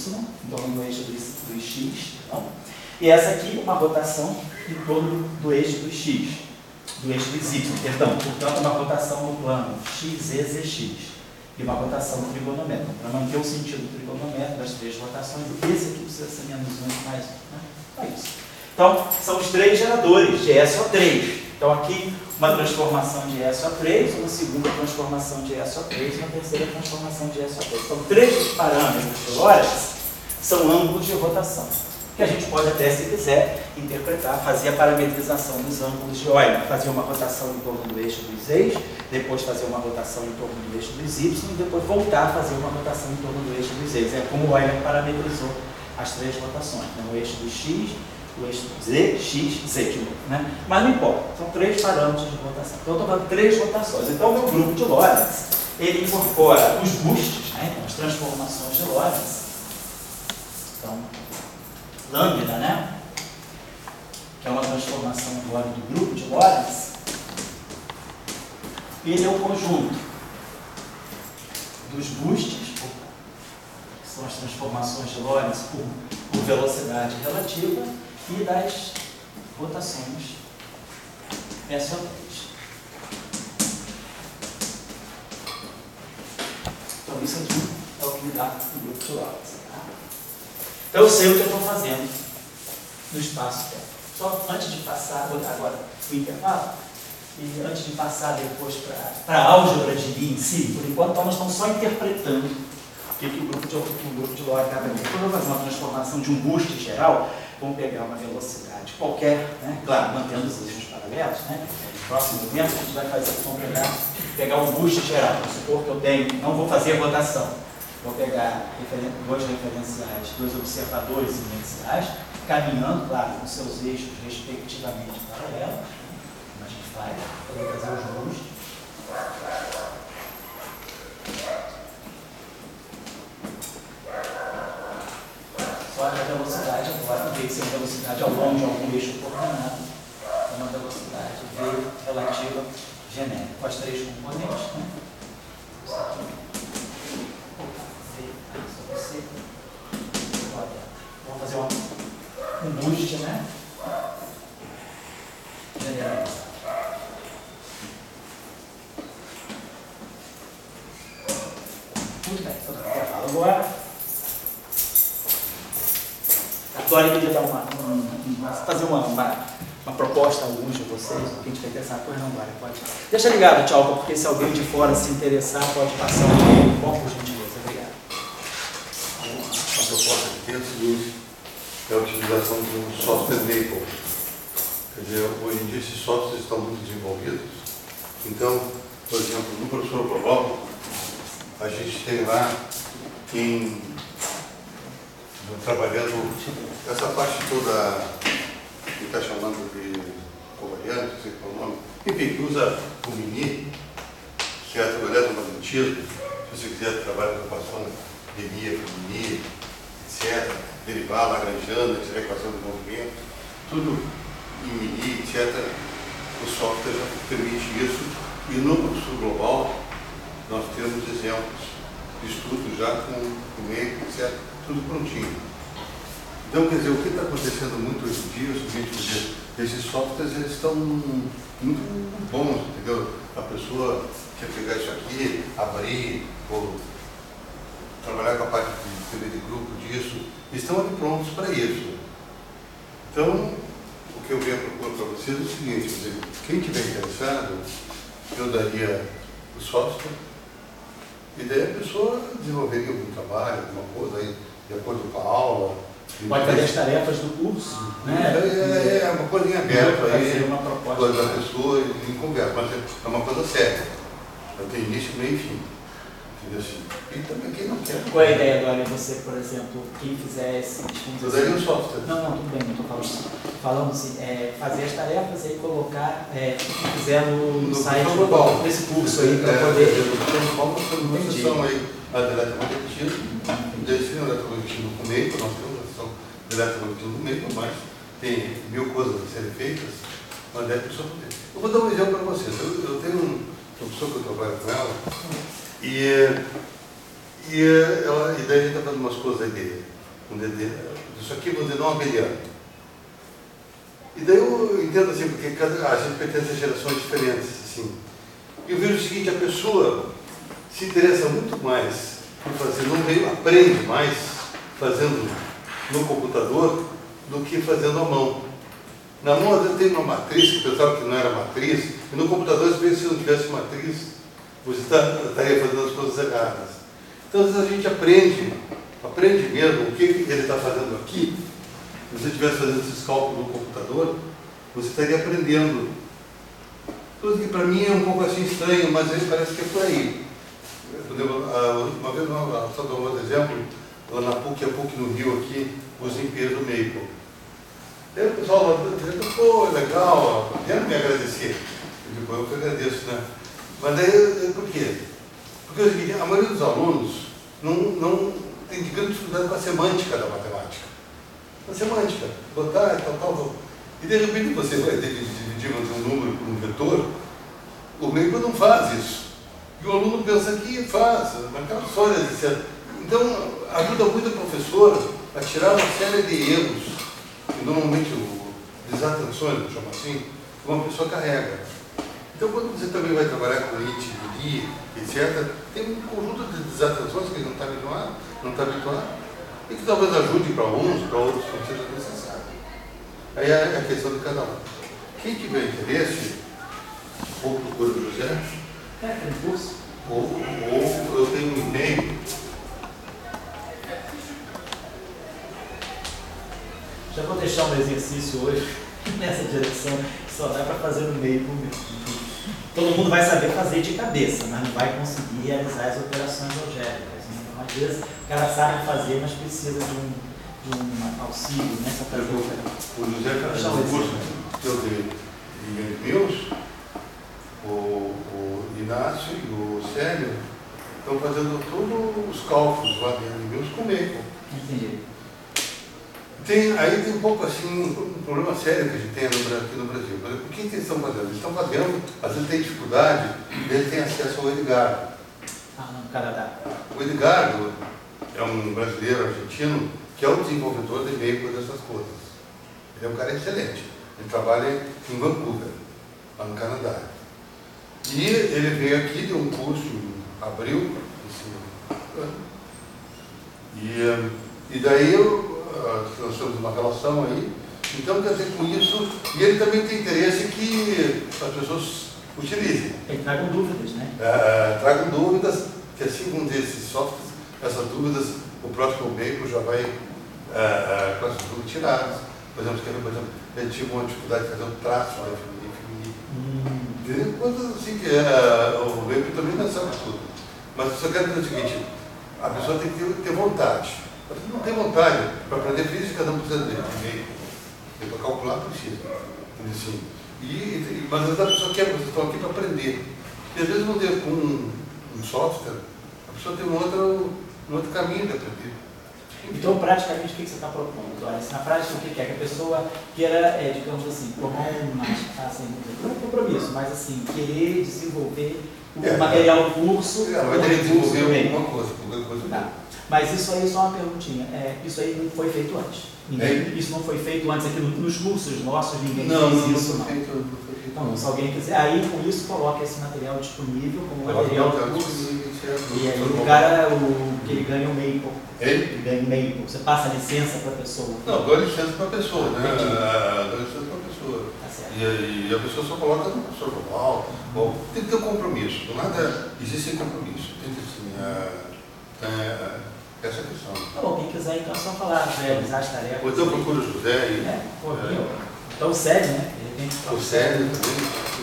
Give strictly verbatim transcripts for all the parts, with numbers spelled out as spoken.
em torno do eixo dos, dos X. Então, e essa aqui, uma rotação em torno do eixo dos X, do eixo dos Y, perdão, portanto, uma rotação no plano X, Z, Z X. E uma rotação do trigonométrico. Para manter o sentido do trigonométrico das três rotações, esse aqui precisa ser menos um e mais um. Né? Só isso. Então, são os três geradores de E S O três. Então, aqui, uma transformação de E S O três, uma segunda transformação de E S O três e uma terceira transformação de E S O três. Então, três parâmetros de Lorentz são ângulos de rotação, que a gente pode até, se quiser, interpretar, fazer a parametrização dos ângulos de Euler, fazer uma rotação em torno do eixo dos X, depois fazer uma rotação em torno do eixo dos Y, e depois voltar a fazer uma rotação em torno do eixo dos Z. É como o Euler parametrizou as três rotações, né? O eixo do X, o eixo do Z, X, Z de novo. Né? Mas não importa, são três parâmetros de rotação. Então, eu estou falando três rotações. Então, o meu grupo de Lorentz, ele incorpora os bustos, né? Então, as transformações de Lorentz. Então, lambda, né? Que é uma transformação agora do grupo de Lorentz. Ele é o conjunto dos bustos, que são as transformações de Lorentz por, por velocidade relativa, e das rotações S O três. Então, isso aqui é o que me dá o grupo de Lorentz. Tá? Então, eu sei o que eu estou fazendo no espaço-tempo. Só antes de passar, vou dar agora o intervalo, e antes de passar depois para a álgebra de Lie em si, por enquanto nós estamos só interpretando o que, que o grupo de, o grupo de Lorentz está fazendo. Quando eu fazer uma transformação de um busto geral, vamos pegar uma velocidade qualquer, né? Claro, mantendo os eixos paralelos, né? No próximo evento a gente vai fazer, vamos pegar, pegar um busto geral. Vamos supor que eu tenho, não vou fazer rotação, vou pegar referen dois referenciais, dois observadores inerciais, caminhando, claro, com seus eixos respectivamente paralelos, como a gente faz, para fazer os bustos. Só que a velocidade agora, em vez de ser uma velocidade ao longo de algum eixo coordenado, é uma velocidade V relativa genérica, com as três componentes, né? Isso aqui. V, isso aqui. Vamos fazer uma, um boost, né? Generalizado. Muito bem, todo mundo quer falar agora. Agora eu queria dar uma, uma, fazer uma, uma, uma proposta a alguns de vocês, quem tiver interessado, pois não, Glória, pode. Deixa ligado, tchau, porque se alguém de fora se interessar, pode passar um tempo, bom, por gentileza, obrigado. A proposta que tem é o seguinte, é a utilização de um software Maple. Quer dizer, hoje em dia esses softwares estão muito desenvolvidos. Então, por exemplo, no professor Global, a gente tem lá em trabalhando essa parte toda que está chamando de covariante, não sei qual é o nome, enfim, que usa o Mini, que é o eletromagnetismo, se você quiser trabalhar com a equação de Lie, Mini, etcétera, derivar, Lagrangiana, a equação do movimento, tudo em Mini, etcétera, o software já permite isso, e no professor Global nós temos exemplos de estudo já com o meio, etcétera, tudo prontinho. Então, quer dizer, o que está acontecendo muito hoje em dia é o seguinte, quer dizer, esses softwares eles estão muito bons, entendeu? A pessoa quer pegar isso aqui, abrir, ou trabalhar com a parte de T V de grupo disso, estão ali prontos para isso. Então, o que eu venho propor para vocês é o seguinte, quer dizer, quem estiver interessado, eu daria o software, e daí a pessoa desenvolveria algum trabalho, alguma coisa aí, de acordo com a aula. Pode fazer as tarefas do curso, né? É, é uma coisa em aberto aí, uma proposta coisa da pessoa em conversa, mas é uma coisa séria. Eu tenho início, meio e fim. Entendeu assim? E também quem não quer. Qual é a ideia agora de você, por exemplo, quem fizer esse... Eu daria um software. Não, não, tudo bem, não estou falando, falando assim, é, fazer as tarefas e colocar, é, o que quiser no, no site global desse curso aí, para poder... Tem como uma sessão aí, a eletromagnetismo, desse eletromagnetismo com meio, nós temos a sessão de eletromagnetismo com meio, mas tem mil coisas a serem feitas, mas deve a pessoa poder. Eu vou dar um exemplo para vocês. Eu, eu tenho um, uma pessoa que eu trabalho com ela, e, e, ela, e daí a gente está fazendo umas coisas aí de um dendê, isso aqui é um dedão abeliano. E daí eu entendo assim, porque cada, a gente pertence a gerações diferentes, assim. E eu vejo o seguinte, a pessoa se interessa muito mais por fazer no meio, aprende mais fazendo no computador do que fazendo à mão. Na mão às vezes tem uma matriz, que pensava que não era matriz, e no computador, às vezes, se não tivesse matriz, você tá, estaria fazendo as coisas erradas. Então, às vezes a gente aprende, aprende mesmo o que ele está fazendo aqui. Se você estivesse fazendo esses cálculos no computador, você estaria aprendendo. Tudo que para mim é um pouco assim estranho, mas aí parece que é por aí. Uma vez, só dar um outro exemplo, lá na PUC, a PUC no Rio aqui, usa Imperial do Maple. Aí o pessoal lá dizendo, pô, legal, vem me agradecer. Eu digo, eu que agradeço, né? Mas daí, por quê? Porque é o seguinte, a maioria dos alunos não, não tem grande dificuldade com a semântica da matemática. A semântica, botar e tal, tal, tal. E de repente você vai ter que dividir um número por um vetor, o Maple não faz isso. E o aluno pensa que faz, naquela história de ser. Então, ajuda muito o professor a tirar uma série de erros, que normalmente o desatenções, vamos chamar assim, que uma pessoa carrega. Então, quando você também vai trabalhar com I T, I, etcétera, tem um conjunto de desatenções que ele não está habituado, não está habituado, e que talvez ajude para uns, para outros, não seja necessário. Aí é a questão de cada um. Quem tiver interesse, ou procura o José, É, tem curso. ou, ou eu tenho um e-mail. Já vou deixar um exercício hoje nessa direção, que só dá para fazer no meio por mês. Todo mundo vai saber fazer de cabeça, mas não vai conseguir realizar as operações algébricas. Né? Então, às vezes, o cara sabe fazer, mas precisa de um, de um auxílio, né? Para fazer o O José está no curso que eu dei em Mills, o, o Inácio e o Célio estão fazendo todos os cálculos lá dentro de Mills com Maple. Entendi. Tem, aí tem um pouco assim, um problema sério que a gente tem aqui no Brasil. Por exemplo, o que eles estão fazendo? Eles estão fazendo, às vezes tem dificuldade, eles têm acesso ao Edgardo. Ah, no Canadá. O Edgardo é um brasileiro argentino que é o desenvolvedor de Maple dessas coisas. Ele é um cara excelente. Ele trabalha em Vancouver, lá no Canadá. E ele veio aqui, deu um curso em abril, esse ano. E, e daí eu, nós temos uma relação aí. Então, quer dizer, com isso, e ele também tem interesse que as pessoas utilizem. Ele tragam dúvidas, né? É, tragam dúvidas, que assim como desses softwares, essas dúvidas, o próximo Maple já vai é, é, com essas dúvidas tiradas. Por exemplo, por exemplo, ele tinha uma dificuldade de fazer um traço né, feminino. Hum. Entendeu? Coisas assim que é, o Maple também não sabe tudo. Mas eu só quero dizer o seguinte, a pessoa tem que ter, ter vontade. A pessoa não tem vontade para aprender física, não precisa de Maple. Para calcular precisa. Assim. E, e, mas a pessoa quer, vocês estão aqui para aprender. E às vezes não tem com um, um software, a pessoa tem um outro, um outro caminho de aprender. Então, praticamente, o que você está propondo? Olha, na prática, o que é? Que a pessoa queira, é, digamos assim, tomar um, assim, não um compromisso, mas assim, querer desenvolver o é, material do curso. Ela vai ter que desenvolver alguma coisa, alguma coisa. Tá. Mas isso aí, só uma perguntinha, é, isso aí não foi feito antes? Ninguém, é. Isso não foi feito antes aqui nos cursos nossos, ninguém não, fez não, isso, não. não. Feito, não foi feito. Então, se alguém quiser, aí com isso coloca esse material disponível como material do curso. E aí o cara, o, que ele ganha o Maple. Ele? Ele ganha o Maple. Você passa a licença para a pessoa. Não, dou licença para a pessoa, né? Dou licença para a pessoa. Tá certo. E, e a pessoa só coloca no professor global. Bom, tem que ter um compromisso. Nada existe sem compromisso. Tem que assim, é, é, essa questão. Tá bom, quem quiser então é só falar, realizar as tarefas. Ou então procura o José e. É, pouquinho. É. Então o sério, né? O sério também.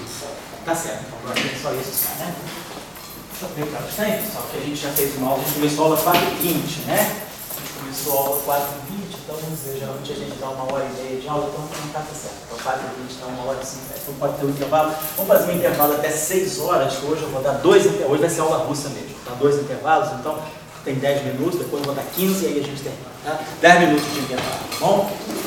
Tá certo, então agora é só isso, né? Deixa eu ver o que elas têm, só que a gente já fez uma aula, a gente começou a aula quatro e vinte, né? A gente começou a aula quatro e vinte, então vamos dizer, geralmente a gente dá uma hora e meia de aula, então não tá certo. Então quatro e vinte dá uma hora e cinco, então pode ter um intervalo. Vamos fazer um intervalo até seis horas, que hoje eu vou dar dois intervalos, hoje vai ser aula russa mesmo, vou dar dois intervalos, então tem dez minutos, depois eu vou dar quinze e aí a gente termina, tá? dez minutos de intervalo, tá bom?